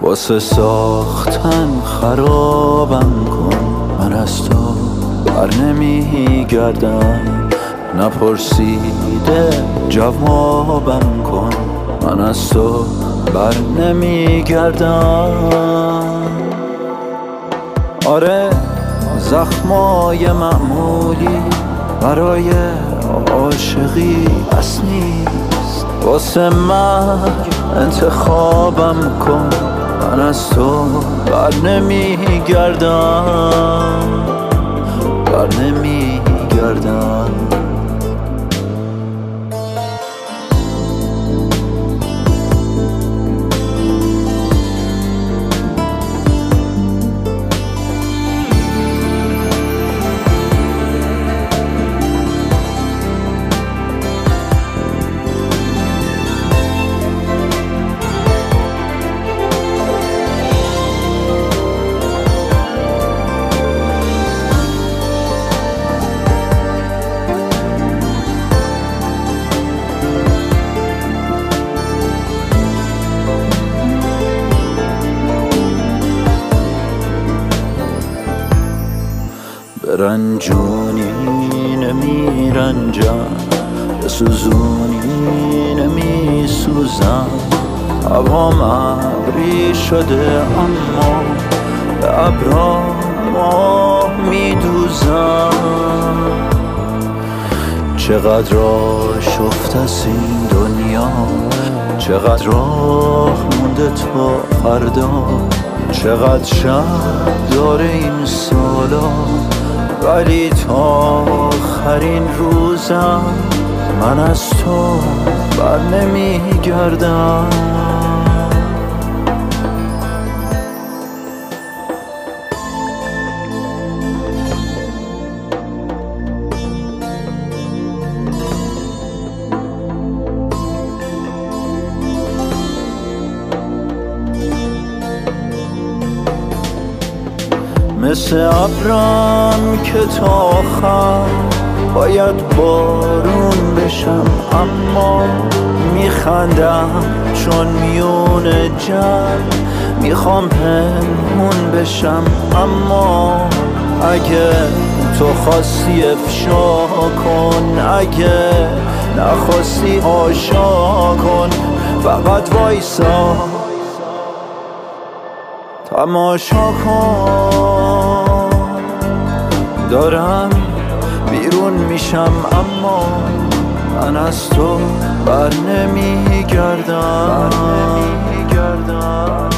واسه ساختن خرابم کن. من از تو بر نمیگردم، نپرسیده جوابم کن. من از تو بر نمیگردم. آره زخمای معمولی برای عاشقی بس نیست. واسه من انتخابم کن. من از تو بر نمیگردم، بر نمیگردم. رنجونی نمیرنجم، بسوزونی نمیسوزم. هوام ابری شده اما به ابرا ماه میدوزم. چقدر راه شفت از این دنیا، چقدر راه مونده تا فردا. چقدر شب داره این سالا، ولی تا آخرین روزم من از تو بر نمیگردم. مثل ابرم که تا آخر باید بارون بشم، اما میخندم چون میون جمع میخوام پنهون بشم. اما اگه تو خواستی افشا کن، اگه نخواستی آشا کن. فقط وایسا تماشا کن. دارم بیرون میشم اما من از تو بر نمیگردم.